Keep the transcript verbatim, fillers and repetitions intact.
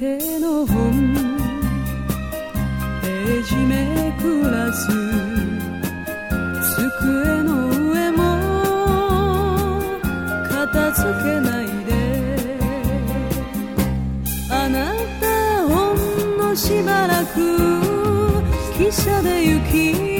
ての本ページめくらず机の上も片付けないであなたほんのしばらく汽車で行き